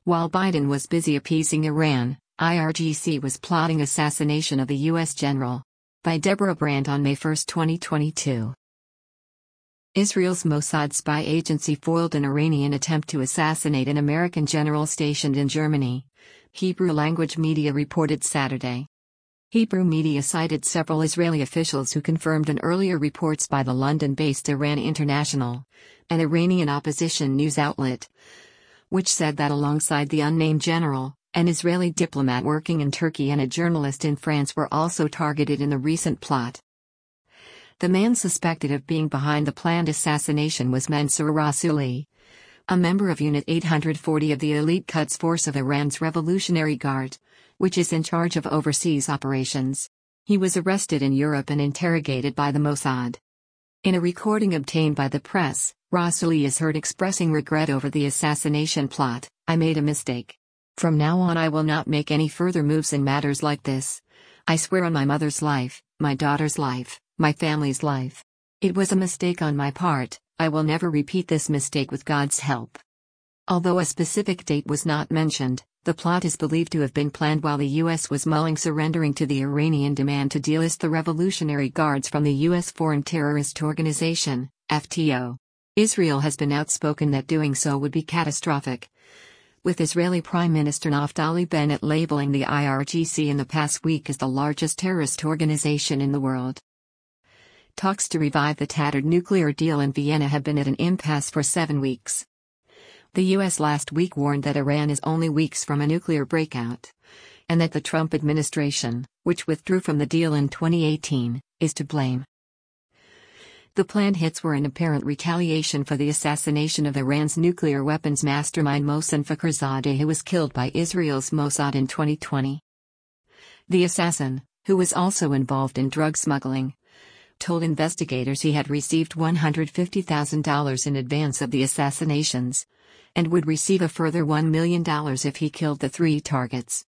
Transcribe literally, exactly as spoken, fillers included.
While Biden was busy appeasing Iran, I R G C was plotting assassination of a U S general. By Deborah Brandt on May first, twenty twenty-two. Israel's Mossad spy agency foiled an Iranian attempt to assassinate an American general stationed in Germany, Hebrew-language media reported Saturday. Hebrew media cited several Israeli officials who confirmed an earlier reports by the London-based Iran International, an Iranian opposition news outlet, which said that alongside the unnamed general, an Israeli diplomat working in Turkey and a journalist in France were also targeted in the recent plot. The man suspected of being behind the planned assassination was Mansour Rassouli, a member of Unit eight hundred forty of the elite Quds Force of Iran's Revolutionary Guard, which is in charge of overseas operations. He was arrested in Europe and interrogated by the Mossad. In a recording obtained by the press, Rassouli is heard expressing regret over the assassination plot. "I made a mistake. From now on I will not make any further moves in matters like this. I swear on my mother's life, my daughter's life, my family's life. It was a mistake on my part. I will never repeat this mistake with God's help." Although a specific date was not mentioned, the plot is believed to have been planned while the U S was mulling surrendering to the Iranian demand to delist the Revolutionary Guards from the U S Foreign Terrorist Organization, F T O. Israel has been outspoken that doing so would be catastrophic, with Israeli Prime Minister Naftali Bennett labeling the I R G C in the past week as the largest terrorist organization in the world. Talks to revive the tattered nuclear deal in Vienna have been at an impasse for seven weeks. The U S last week warned that Iran is only weeks from a nuclear breakout, and that the Trump administration, which withdrew from the deal in twenty eighteen, is to blame. The planned hits were an apparent retaliation for the assassination of Iran's nuclear weapons mastermind Mohsen Fakhrizadeh, who was killed by Israel's Mossad in twenty twenty. The assassin, who was also involved in drug smuggling, told investigators he had received one hundred fifty thousand dollars in advance of the assassinations, and would receive a further one million dollars if he killed the three targets.